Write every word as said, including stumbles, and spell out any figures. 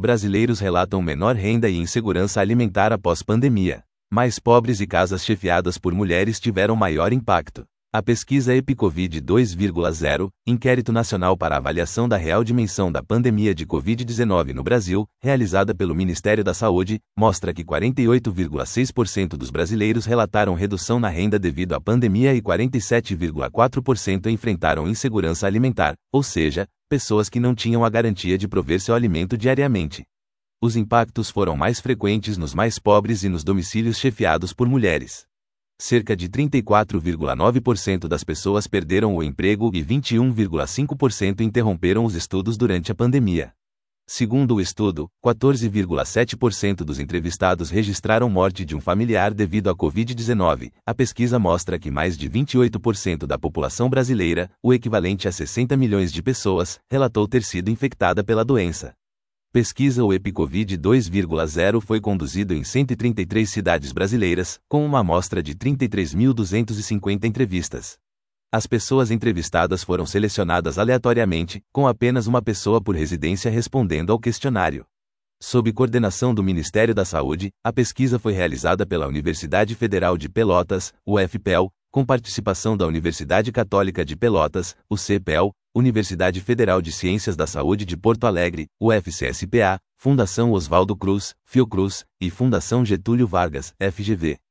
Brasileiros relatam menor renda e insegurança alimentar após pandemia. Mais pobres e casas chefiadas por mulheres tiveram maior impacto. A pesquisa EpiCovid dois ponto zero, Inquérito Nacional para Avaliação da Real Dimensão da Pandemia de covid dezenove no Brasil, realizada pelo Ministério da Saúde, mostra que quarenta e oito vírgula seis por cento dos brasileiros relataram redução na renda devido à pandemia e quarenta e sete vírgula quatro por cento enfrentaram insegurança alimentar, ou seja, pessoas que não tinham a garantia de prover seu alimento diariamente. Os impactos foram mais frequentes nos mais pobres e nos domicílios chefiados por mulheres. Cerca de trinta e quatro vírgula nove por cento das pessoas perderam o emprego e vinte e um vírgula cinco por cento interromperam os estudos durante a pandemia. Segundo o estudo, quatorze vírgula sete por cento dos entrevistados registraram morte de um familiar devido à covid dezenove. A pesquisa mostra que mais de vinte e oito por cento da população brasileira, o equivalente a sessenta milhões de pessoas, relatou ter sido infectada pela doença. Pesquisa O EpiCovid dois ponto zero foi conduzido em cento e trinta e três cidades brasileiras, com uma amostra de trinta e três mil duzentas e cinquenta entrevistas. As pessoas entrevistadas foram selecionadas aleatoriamente, com apenas uma pessoa por residência respondendo ao questionário. Sob coordenação do Ministério da Saúde, a pesquisa foi realizada pela Universidade Federal de Pelotas, U F P E L, com participação da Universidade Católica de Pelotas, U C P E L, Universidade Federal de Ciências da Saúde de Porto Alegre, U F C S P A, Fundação Oswaldo Cruz, Fiocruz, e Fundação Getúlio Vargas, F G V.